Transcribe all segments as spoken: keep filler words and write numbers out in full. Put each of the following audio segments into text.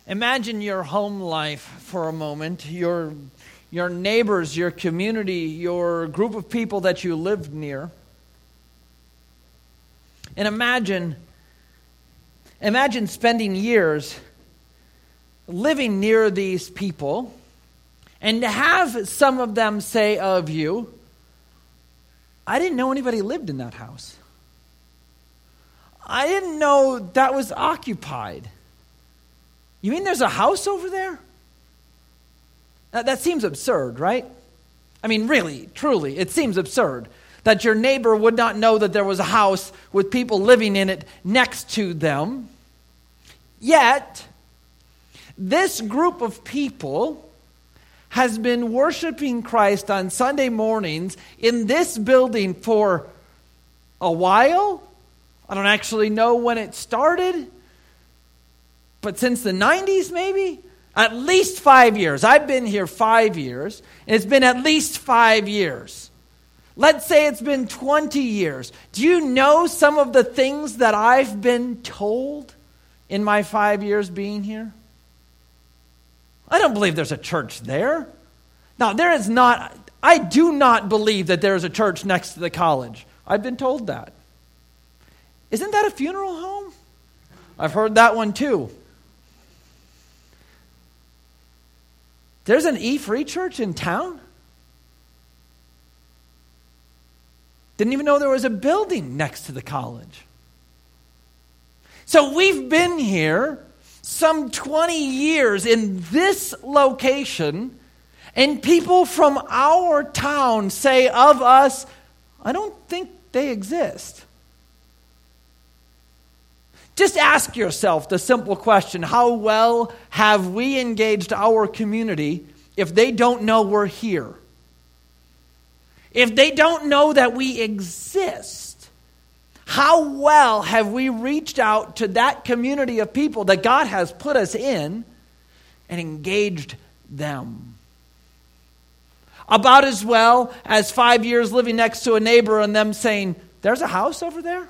Imagine your home life for a moment, your, your neighbors, your community, your group of people that you lived near. And imagine, imagine spending years living near these people and to have some of them say of you, I didn't know anybody lived in that house. I didn't know that was occupied. You mean there's a house over there? Now, that seems absurd, right? I mean, really, truly, it seems absurd that your neighbor would not know that there was a house with people living in it next to them. Yet, this group of people has been worshiping Christ on Sunday mornings in this building for a while. I don't actually know when it started, but since the nineties maybe? At least five years. I've been here five years, and it's been at least five years. Let's say it's been twenty years. Do you know some of the things that I've been told in my five years being here? I don't believe there's a church there. Now, there is not, I do not believe that there is a church next to the college. I've been told that. Isn't that a funeral home? I've heard that one too. There's an E-Free church in town? Didn't even know there was a building next to the college. So we've been here some twenty years in this location, and people from our town say of us, I don't think they exist. Just ask yourself the simple question, how well have we engaged our community if they don't know we're here? If they don't know that we exist, how well have we reached out to that community of people that God has put us in and engaged them? About as well as five years living next to a neighbor and them saying, there's a house over there?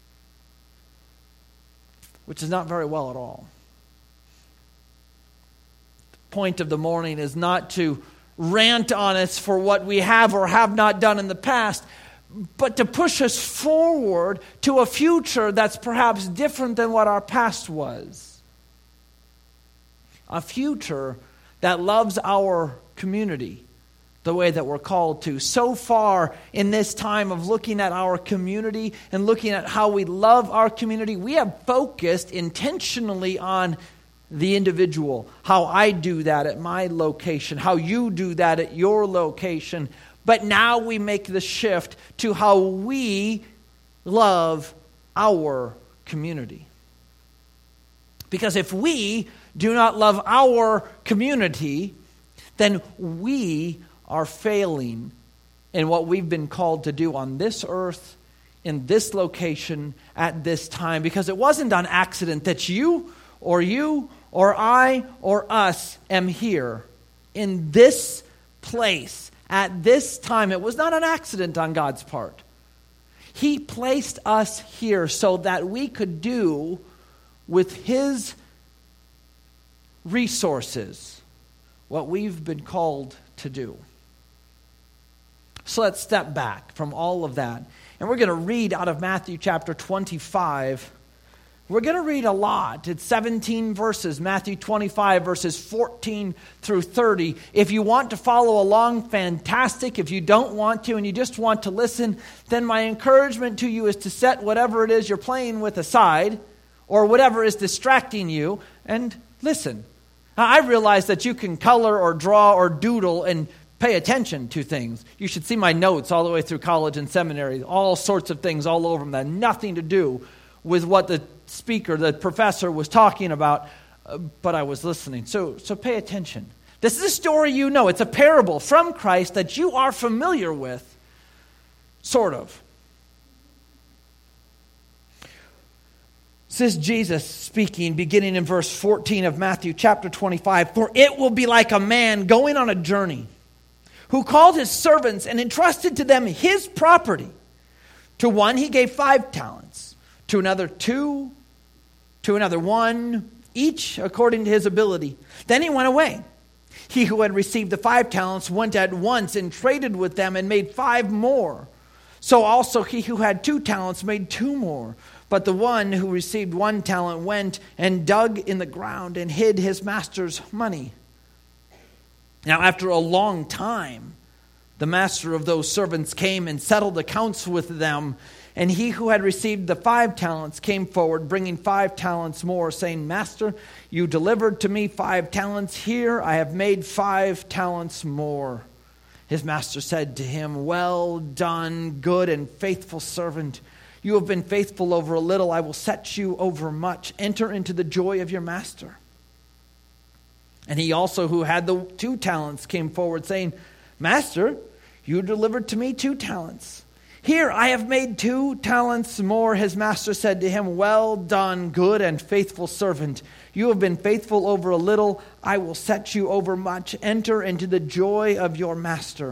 Which is not very well at all. The point of the morning is not to rant on us for what we have or have not done in the past, but to push us forward to a future that's perhaps different than what our past was. A future that loves our community the way that we're called to. So far in this time of looking at our community and looking at how we love our community, we have focused intentionally on the individual, how I do that at my location, how you do that at your location. But now we make the shift to how we love our community. Because if we do not love our community, then we are failing in what we've been called to do on this earth, in this location, at this time. Because it wasn't on accident that you or you or I or us am here in this place at this time. It was not an accident on God's part. He placed us here so that we could do with His resources what we've been called to do. So let's step back from all of that. And we're going to read out of Matthew chapter twenty-five. We're going to read a lot. It's seventeen verses, Matthew twenty-five, verses fourteen through thirty. If you want to follow along, fantastic. If you don't want to and you just want to listen, then my encouragement to you is to set whatever it is you're playing with aside or whatever is distracting you and listen. Now, I realize that you can color or draw or doodle and pay attention to things. You should see my notes all the way through college and seminary, all sorts of things all over them that had nothing to do with what the speaker, the professor was talking about, uh, but I was listening. So, so pay attention. This is a story you know. It's a parable from Christ that you are familiar with, sort of. This is Jesus speaking, beginning in verse fourteen of Matthew chapter twenty-five. For it will be like a man going on a journey, who called his servants and entrusted to them his property. To one he gave five talents, to another two, to another one, each according to his ability. Then he went away. He who had received the five talents went at once and traded with them and made five more. So also he who had two talents made two more. But the one who received one talent went and dug in the ground and hid his master's money. Now after a long time, the master of those servants came and settled accounts with them. And he who had received the five talents came forward, bringing five talents more, saying, Master, you delivered to me five talents. Here I have made five talents more. His master said to him, Well done, good and faithful servant. You have been faithful over a little. I will set you over much. Enter into the joy of your master. And he also who had the two talents came forward, saying, Master, you delivered to me two talents. Here I have made two talents more. His master said to him, Well done, good and faithful servant. You have been faithful over a little. I will set you over much. Enter into the joy of your master.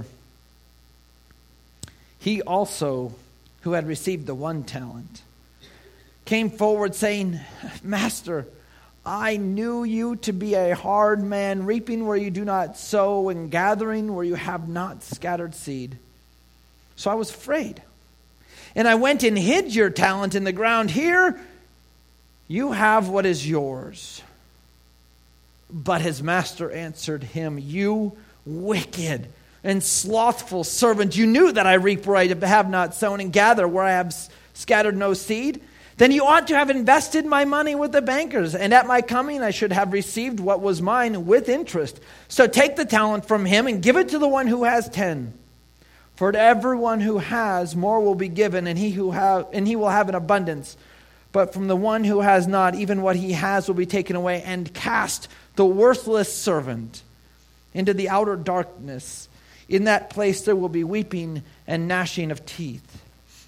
He also, who had received the one talent, came forward saying, Master, I knew you to be a hard man, reaping where you do not sow and gathering where you have not scattered seed. So I was afraid. And I went and hid your talent in the ground. Here you have what is yours. But his master answered him, You wicked and slothful servant, you knew that I reap where I have not sown and gather where I have scattered no seed. Then you ought to have invested my money with the bankers, and at my coming I should have received what was mine with interest. So take the talent from him and give it to the one who has ten. For to everyone who has, more will be given, and he who have, and he will have an abundance. But from the one who has not, even what he has will be taken away. And cast the worthless servant into the outer darkness. In that place there will be weeping and gnashing of teeth.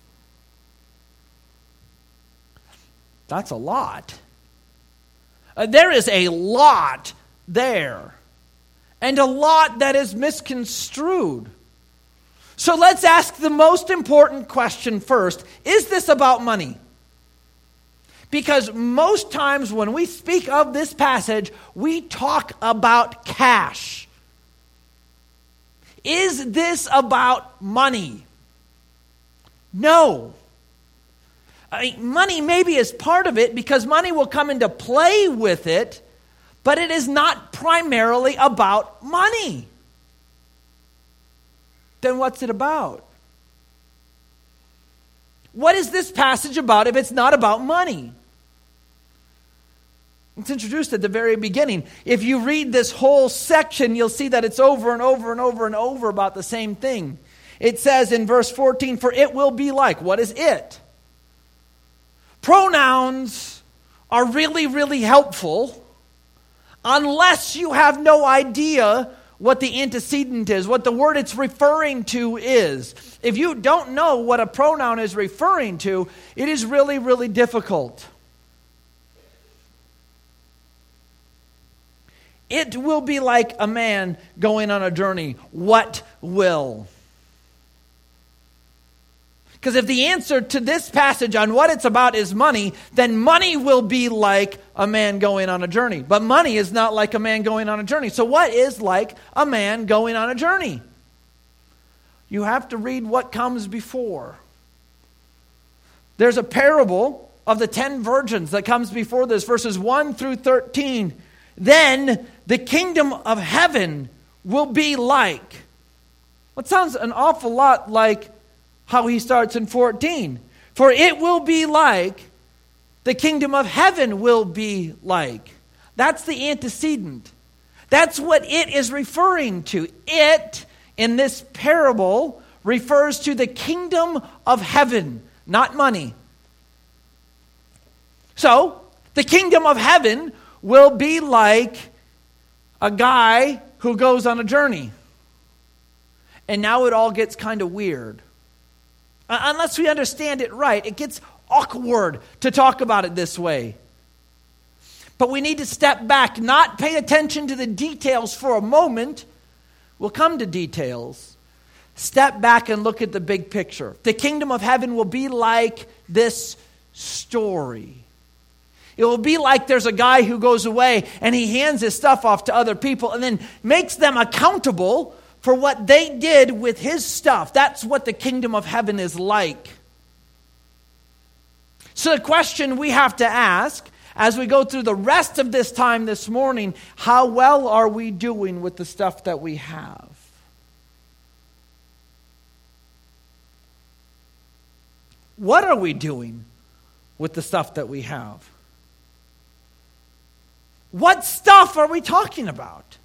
That's a lot. Uh, there is a lot there. And a lot that is misconstrued. So let's ask the most important question first. Is this about money? Because most times when we speak of this passage, we talk about cash. Is this about money? No. I mean, money maybe is part of it because money will come into play with it, but it is not primarily about money. Then what's it about? What is this passage about if it's not about money? It's introduced at the very beginning. If you read this whole section, you'll see that it's over and over and over and over about the same thing. It says in verse fourteen, For it will be like. What is it? Pronouns are really, really helpful unless you have no idea what the antecedent is, what the word it's referring to is. If you don't know what a pronoun is referring to, it is really, really difficult. It will be like a man going on a journey. What will? Because if the answer to this passage on what it's about is money, then money will be like a man going on a journey. But money is not like a man going on a journey. So what is like a man going on a journey? You have to read what comes before. There's a parable of the ten virgins that comes before this, verses one through thirteen. Then the kingdom of heaven will be like. What sounds an awful lot like how he starts in fourteen. For it will be like, the kingdom of heaven will be like. That's the antecedent. That's what it is referring to. It, in this parable, refers to the kingdom of heaven, not money. So, the kingdom of heaven will be like a guy who goes on a journey. And now it all gets kind of weird. Uh, unless we understand it right, it gets awkward to talk about it this way. But we need to step back, not pay attention to the details for a moment. We'll come to details. Step back and look at the big picture. The kingdom of heaven will be like this story. It will be like there's a guy who goes away and he hands his stuff off to other people and then makes them accountable for what they did with his stuff. That's what the kingdom of heaven is like. So the question we have to ask as we go through the rest of this time this morning, how well are we doing with the stuff that we have? What are we doing with the stuff that we have? What stuff are we talking about?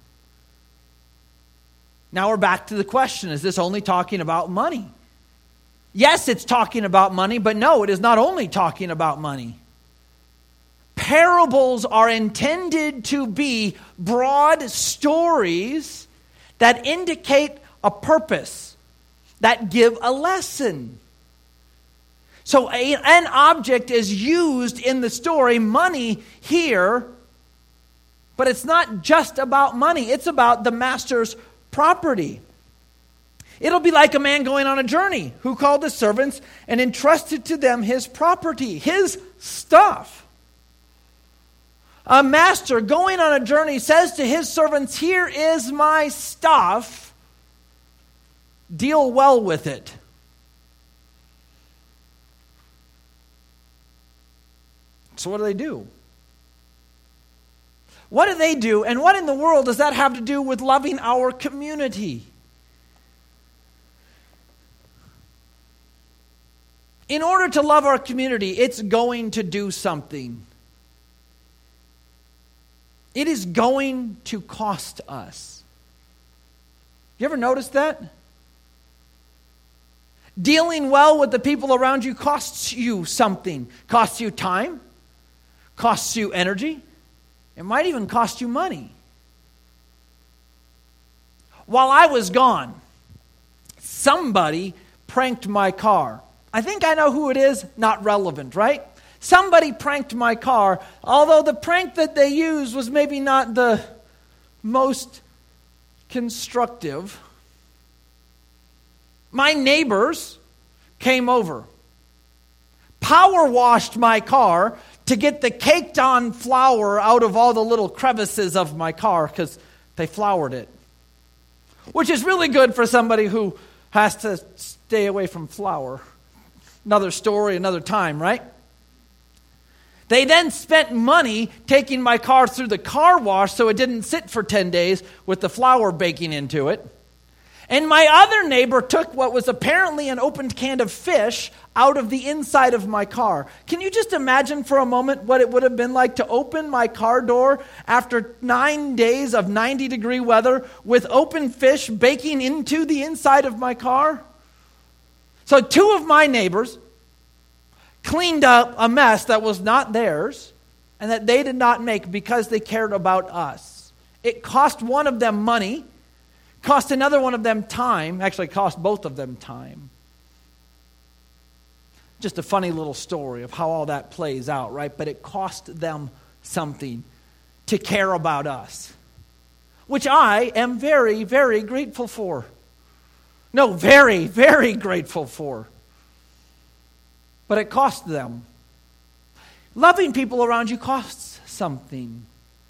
Now we're back to the question, is this only talking about money? Yes, it's talking about money, but no, it is not only talking about money. Parables are intended to be broad stories that indicate a purpose, that give a lesson. So a, an object is used in the story, money here, but it's not just about money. It's about the master's property. It'll be like a man going on a journey who called his servants and entrusted to them his property, his stuff. A master going on a journey says to his servants, here is my stuff. Deal well with it. So what do they do? What do they do? And what in the world does that have to do with loving our community? In order to love our community, it's going to do something. It is going to cost us. You ever notice that? Dealing well with the people around you costs you something. Costs you time. Costs you energy. It might even cost you money. While I was gone, somebody pranked my car. I think I know who it is. Not relevant, right? Somebody pranked my car, although the prank that they used was maybe not the most constructive. My neighbors came over, power washed my car to get the caked on flour out of all the little crevices of my car because they floured it. Which is really good for somebody who has to stay away from flour. Another story, another time, right? They then spent money taking my car through the car wash so it didn't sit for ten days with the flour baking into it. And my other neighbor took what was apparently an opened can of fish out of the inside of my car. Can you just imagine for a moment what it would have been like to open my car door after nine days of ninety degree weather with open fish baking into the inside of my car? So two of my neighbors cleaned up a mess that was not theirs and that they did not make because they cared about us. It cost one of them money, cost another one of them time, actually cost both of them time. Just a funny little story of how all that plays out, right? But it cost them something to care about us, which I am very, very grateful for. No, very, very grateful for. But it cost them. Loving people around you costs something.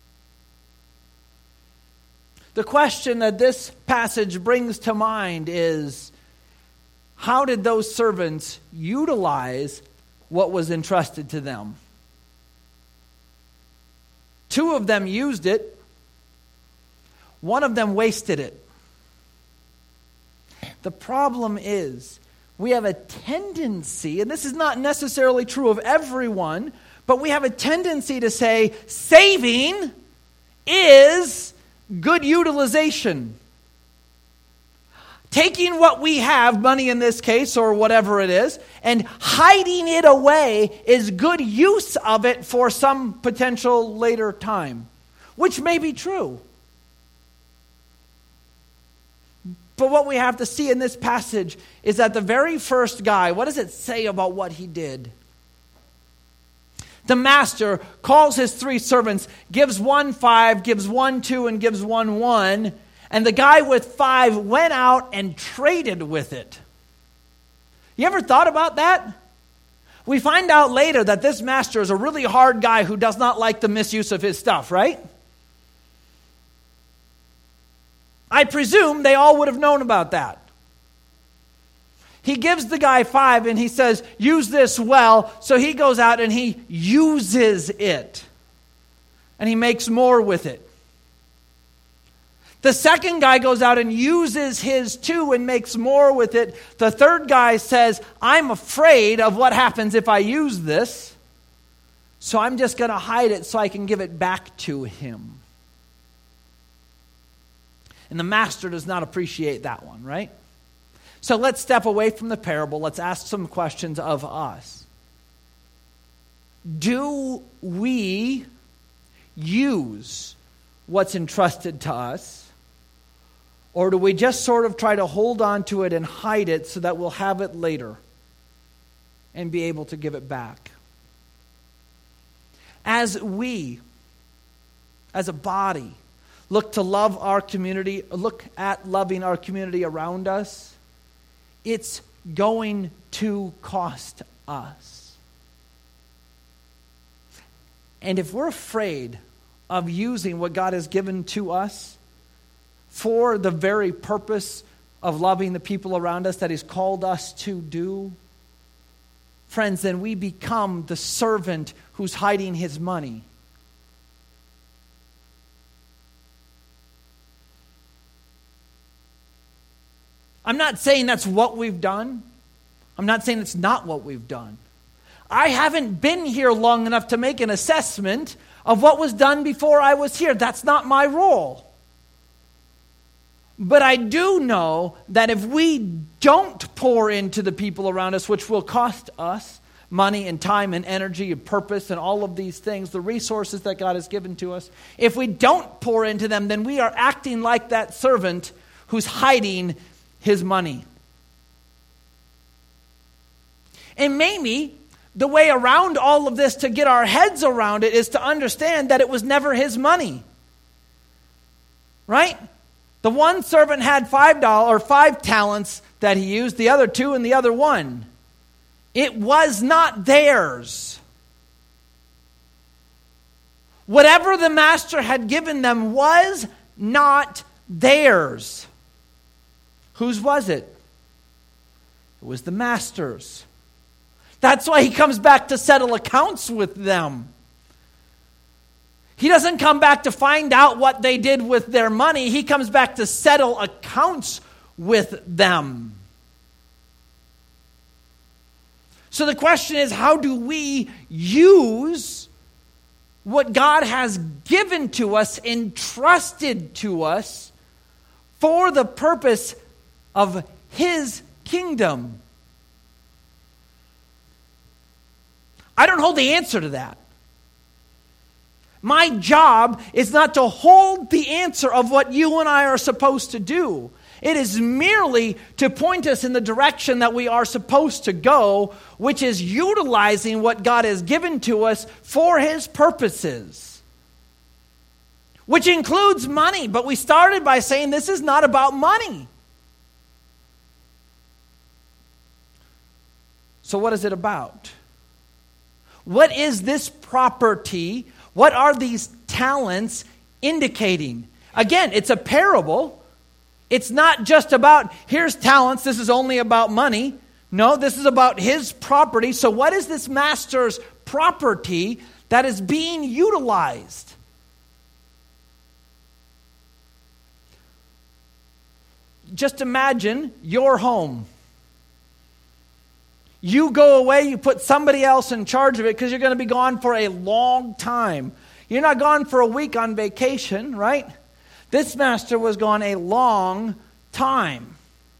The question that this passage brings to mind is, how did those servants utilize what was entrusted to them? Two of them used it. One of them wasted it. The problem is, we have a tendency, and this is not necessarily true of everyone, but we have a tendency to say saving is good utilization. Taking what we have, money in this case, or whatever it is, and hiding it away is good use of it for some potential later time, which may be true. But what we have to see in this passage is that the very first guy, what does it say about what he did? The master calls his three servants, gives one five, gives one two, and gives one one. And the guy with five went out and traded with it. You ever thought about that? We find out later that this master is a really hard guy who does not like the misuse of his stuff, right? I presume they all would have known about that. He gives the guy five and he says, use this well. So he goes out and he uses it. And he makes more with it. The second guy goes out and uses his two and makes more with it. The third guy says, I'm afraid of what happens if I use this. So I'm just going to hide it so I can give it back to him. And the master does not appreciate that one, right? So let's step away from the parable. Let's ask some questions of us. Do we use what's entrusted to us? Or do we just sort of try to hold on to it and hide it so that we'll have it later and be able to give it back? As we, as a body, look to love our community, look at loving our community around us, it's going to cost us. And if we're afraid of using what God has given to us for the very purpose of loving the people around us that He's called us to do, friends, then we become the servant who's hiding his money. I'm not saying that's what we've done. I'm not saying it's not what we've done. I haven't been here long enough to make an assessment of what was done before I was here. That's not my role. But I do know that if we don't pour into the people around us, which will cost us money and time and energy and purpose and all of these things, the resources that God has given to us, if we don't pour into them, then we are acting like that servant who's hiding his money. And maybe the way around all of this to get our heads around it is to understand that it was never his money. Right? The one servant had five dollars or five talents that he used, the other two and the other one. It was not theirs. Whatever the master had given them was not theirs. Whose was it? It was the master's. That's why he comes back to settle accounts with them. He doesn't come back to find out what they did with their money. He comes back to settle accounts with them. So the question is, how do we use what God has given to us, entrusted to us, for the purpose of His kingdom? I don't hold the answer to that. My job is not to hold the answer of what you and I are supposed to do. It is merely to point us in the direction that we are supposed to go, which is utilizing what God has given to us for His purposes. Which includes money, but we started by saying this is not about money. So what is it about? What is this property? What are these talents indicating? Again, it's a parable. It's not just about, here's talents, this is only about money. No, this is about his property. So what is this master's property that is being utilized? Just imagine your home. You go away, you put somebody else in charge of it because you're going to be gone for a long time. You're not gone for a week on vacation, right? This master was gone a long time.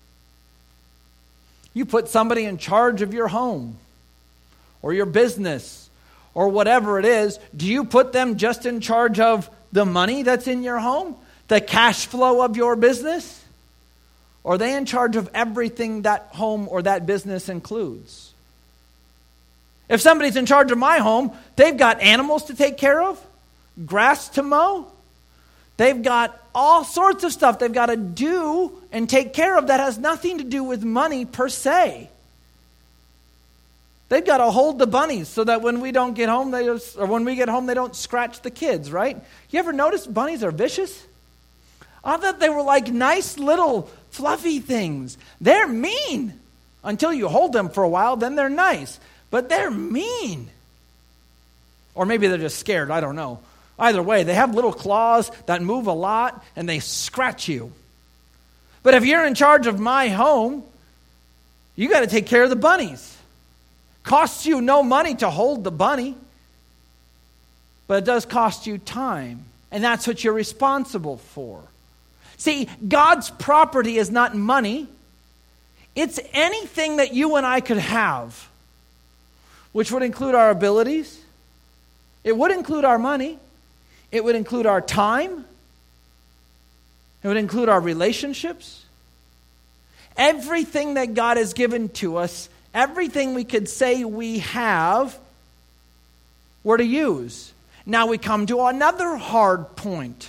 You put somebody in charge of your home or your business or whatever it is. Do you put them just in charge of the money that's in your home? The cash flow of your business? Or are they in charge of everything that home or that business includes? If somebody's in charge of my home, they've got animals to take care of, grass to mow. They've got all sorts of stuff they've got to do and take care of that has nothing to do with money per se. They've got to hold the bunnies so that when we don't get home, they just, or when we get home, they don't scratch the kids, right? You ever notice bunnies are vicious? I thought they were like nice little fluffy things. They're mean until you hold them for a while, then they're nice. But they're mean. Or maybe they're just scared, I don't know. Either way, they have little claws that move a lot and they scratch you. But if you're in charge of my home, you got to take care of the bunnies. Costs you no money to hold the bunny, but it does cost you time. And that's what you're responsible for. See, God's property is not money. It's anything that you and I could have, which would include our abilities. It would include our money. It would include our time. It would include our relationships. Everything that God has given to us, everything we could say we have, we're to use. Now we come to another hard point.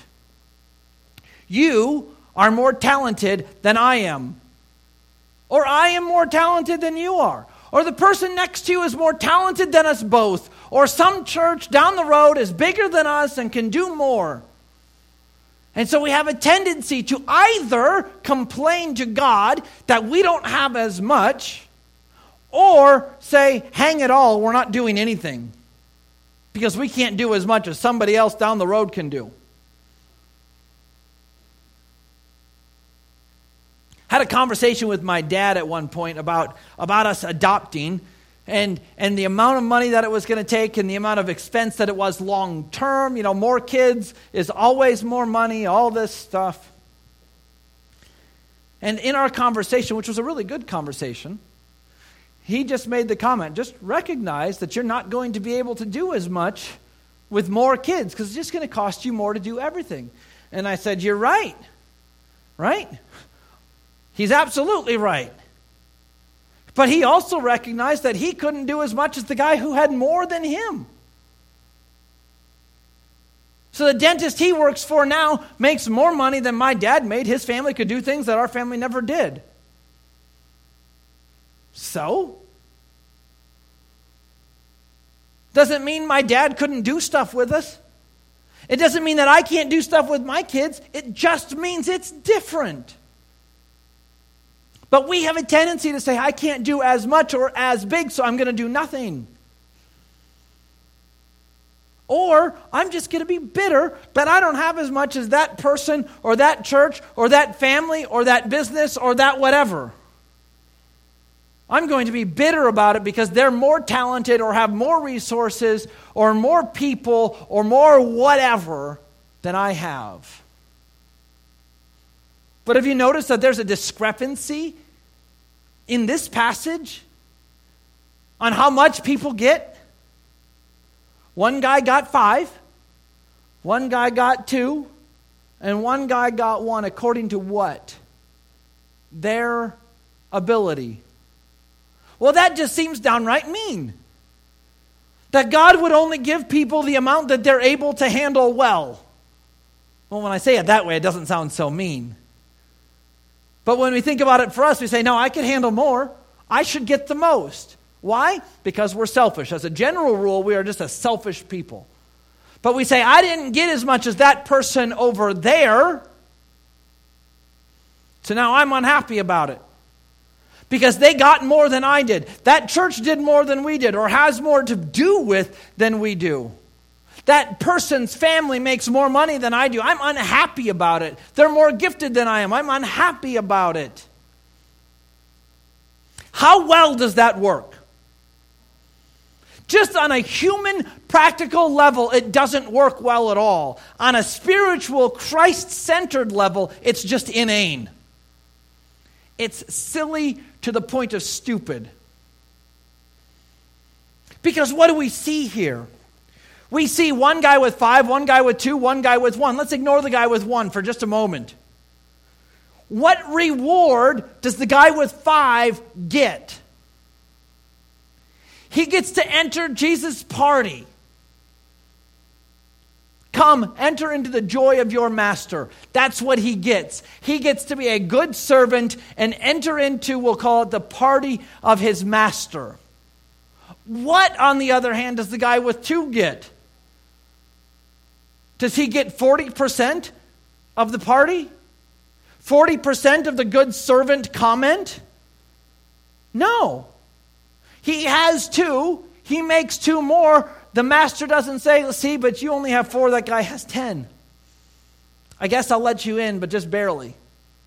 You are more talented than I am. Or I am more talented than you are. Or the person next to you is more talented than us both. Or some church down the road is bigger than us and can do more. And so we have a tendency to either complain to God that we don't have as much, or say, hang it all, we're not doing anything. Because we can't do as much as somebody else down the road can do. Had a conversation with my dad at one point about, about us adopting and, and the amount of money that it was going to take and the amount of expense that it was long term. You know, more kids is always more money, all this stuff. And in our conversation, which was a really good conversation, he just made the comment, just recognize that you're not going to be able to do as much with more kids because it's just going to cost you more to do everything. And I said, you're right, right? He's absolutely right. But he also recognized that he couldn't do as much as the guy who had more than him. So the dentist he works for now makes more money than my dad made. His family could do things that our family never did. So? Doesn't mean my dad couldn't do stuff with us. It doesn't mean that I can't do stuff with my kids. It just means it's different. But we have a tendency to say, I can't do as much or as big, so I'm going to do nothing. Or I'm just going to be bitter that I don't have as much as that person or that church or that family or that business or that whatever. I'm going to be bitter about it because they're more talented or have more resources or more people or more whatever than I have. But have you noticed that there's a discrepancy in this passage on how much people get? One guy got five, one guy got two, and one guy got one according to what? Their ability. Well, that just seems downright mean. That God would only give people the amount that they're able to handle well. Well, when I say it that way, it doesn't sound so mean. But when we think about it for us, we say, no, I can handle more. I should get the most. Why? Because we're selfish. As a general rule, we are just a selfish people. But we say, I didn't get as much as that person over there, so now I'm unhappy about it. Because they got more than I did. That church did more than we did, or has more to do with than we do. That person's family makes more money than I do. I'm unhappy about it. They're more gifted than I am. I'm unhappy about it. How well does that work? Just on a human, practical level, it doesn't work well at all. On a spiritual, Christ-centered level, it's just inane. It's silly to the point of stupid. Because what do we see here? We see one guy with five, one guy with two, one guy with one. Let's ignore the guy with one for just a moment. What reward does the guy with five get? He gets to enter Jesus' party. Come, enter into the joy of your master. That's what he gets. He gets to be a good servant and enter into, we'll call it, the party of his master. What, on the other hand, does the guy with two get? Does he get forty percent of the party? forty percent of the good servant comment? No. He has two. He makes two more. The master doesn't say, see, but you only have four. That guy has ten. I guess I'll let you in, but just barely.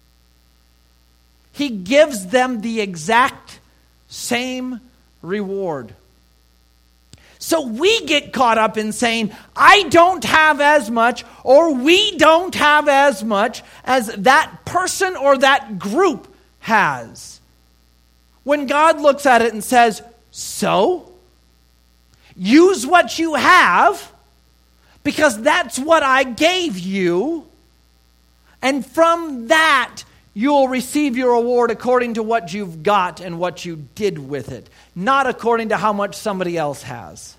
He gives them the exact same reward. So we get caught up in saying, I don't have as much, or we don't have as much as that person or that group has. When God looks at it and says, so, use what you have, because that's what I gave you, and from that, you'll receive your reward according to what you've got and what you did with it, not according to how much somebody else has.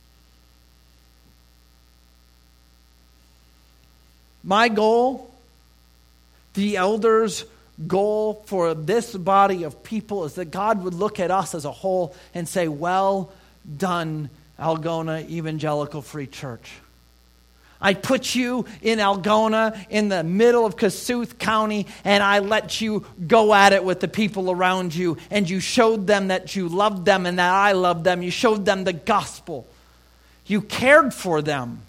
My goal, the elders' goal for this body of people is that God would look at us as a whole and say, well done, Algona Evangelical Free Church. I put you in Algona in the middle of Kossuth County, and I let you go at it with the people around you, and you showed them that you loved them and that I loved them. You showed them the gospel. You cared for them.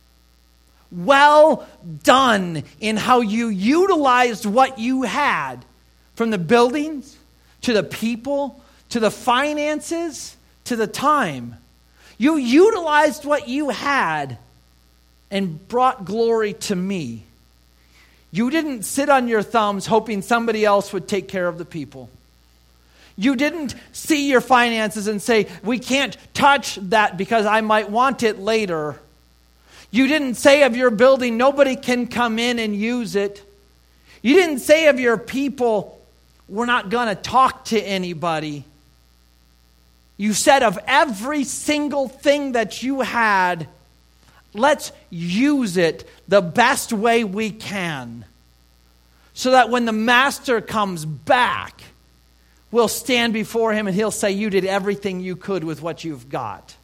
Well done in how you utilized what you had, from the buildings to the people to the finances to the time. You utilized what you had and brought glory to me. You didn't sit on your thumbs hoping somebody else would take care of the people. You didn't see your finances and say, we can't touch that because I might want it later. You didn't say of your building, nobody can come in and use it. You didn't say of your people, we're not going to talk to anybody. You said of every single thing that you had, let's use it the best way we can, so that when the master comes back, we'll stand before him and he'll say, you did everything you could with what you've got.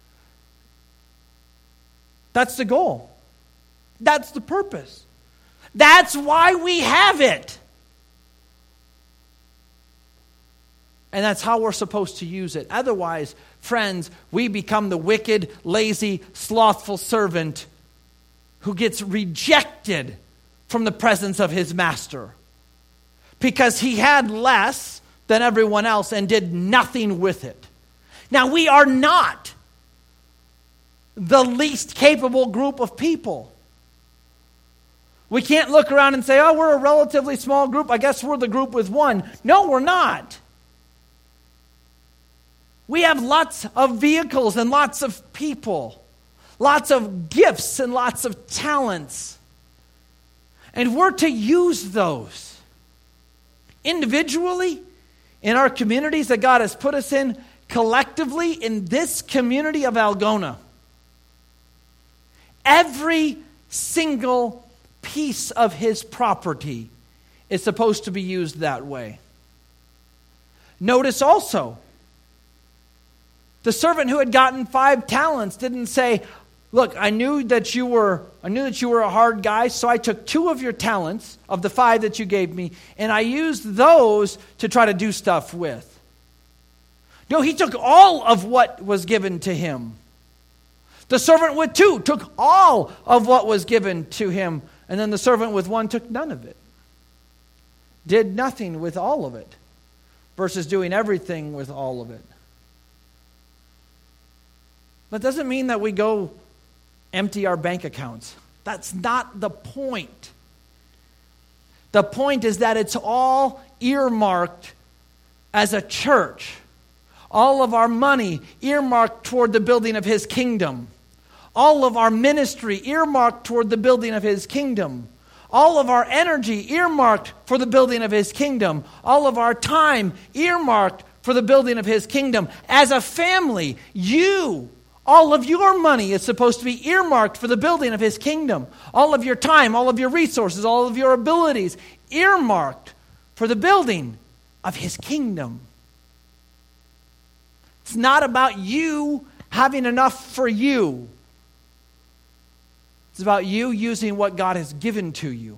That's the goal. That's the purpose. That's why we have it. And that's how we're supposed to use it. Otherwise, friends, we become the wicked, lazy, slothful servant who gets rejected from the presence of his master because he had less than everyone else and did nothing with it. Now, we are not the least capable group of people. We can't look around and say, oh, we're a relatively small group. I guess we're the group with one. No, we're not. We have lots of vehicles and lots of people, lots of gifts and lots of talents. And we're to use those individually in our communities that God has put us in, collectively in this community of Algona. Every single piece of his property is supposed to be used that way. Notice also, the servant who had gotten five talents didn't say, look, I knew that you were I knew that you were a hard guy, so I took two of your talents of the five that you gave me, and I used those to try to do stuff with. No, he took all of what was given to him. The servant with two took all of what was given to him, and then the servant with one took none of it. Did nothing with all of it, versus doing everything with all of it. That doesn't mean that we go empty our bank accounts. That's not the point. The point is that it's all earmarked as a church. All of our money earmarked toward the building of his kingdom. All of our ministry earmarked toward the building of his kingdom. All of our energy earmarked for the building of his kingdom. All of our time earmarked for the building of his kingdom. As a family, you, all of your money is supposed to be earmarked for the building of his kingdom. All of your time, all of your resources, all of your abilities earmarked for the building of his kingdom. It's not about you having enough for you. It's about you using what God has given to you.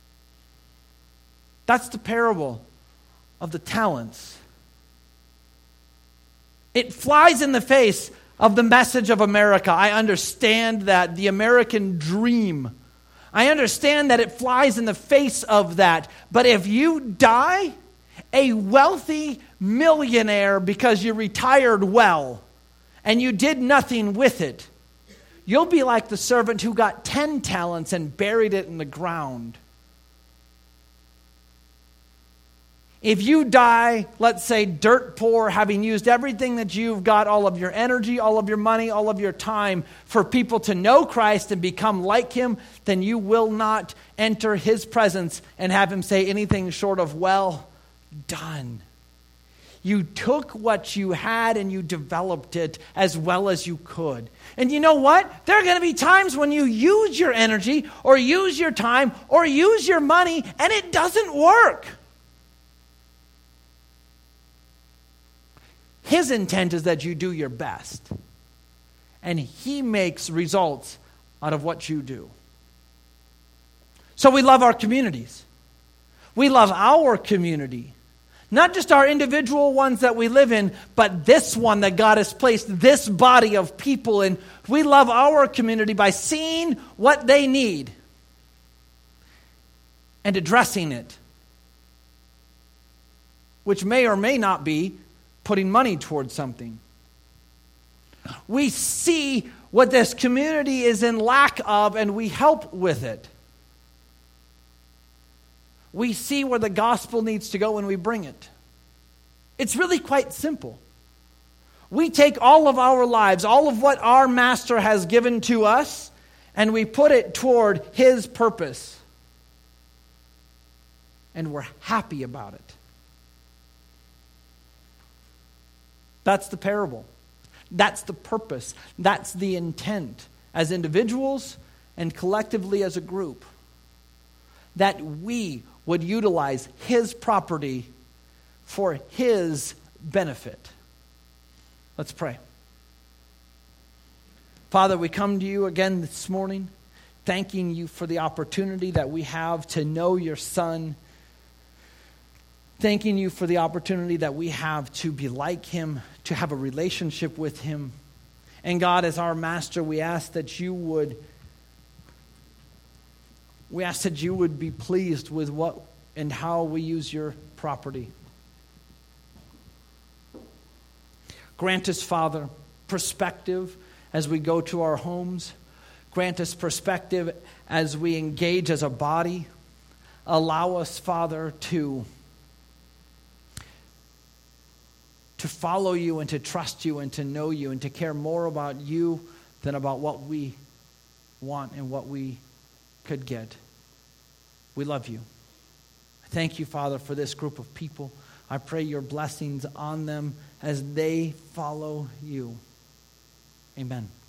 That's the parable of the talents. It flies in the face of the message of America. I understand that, the American dream. I understand that it flies in the face of that. But if you die a wealthy millionaire because you retired well and you did nothing with it, you'll be like the servant who got ten talents and buried it in the ground. If you die, let's say, dirt poor, having used everything that you've got, all of your energy, all of your money, all of your time, for people to know Christ and become like Him, then you will not enter His presence and have Him say anything short of, well done. You took what you had and you developed it as well as you could. And you know what? There are going to be times when you use your energy or use your time or use your money and it doesn't work. His intent is that you do your best. And He makes results out of what you do. So we love our communities. We love our community. Not just our individual ones that we live in, but this one that God has placed this body of people in. We love our community by seeing what they need and addressing it, which may or may not be putting money towards something. We see what this community is in lack of, and we help with it. We see where the gospel needs to go and we bring it. It's really quite simple. We take all of our lives, all of what our Master has given to us, and we put it toward His purpose. And we're happy about it. That's the parable. That's the purpose. That's the intent as individuals and collectively as a group. That we would utilize His property for His benefit. Let's pray. Father, we come to you again this morning, thanking you for the opportunity that we have to know your Son. Thanking you for the opportunity that we have to be like Him, to have a relationship with Him. And God, as our Master, we ask that you would We ask that you would be pleased with what and how we use your property. Grant us, Father, perspective as we go to our homes. Grant us perspective as we engage as a body. Allow us, Father, to, to follow you and to trust you and to know you and to care more about you than about what we want and what we could get. We love you. Thank you, Father, for this group of people. I pray your blessings on them as they follow you. Amen.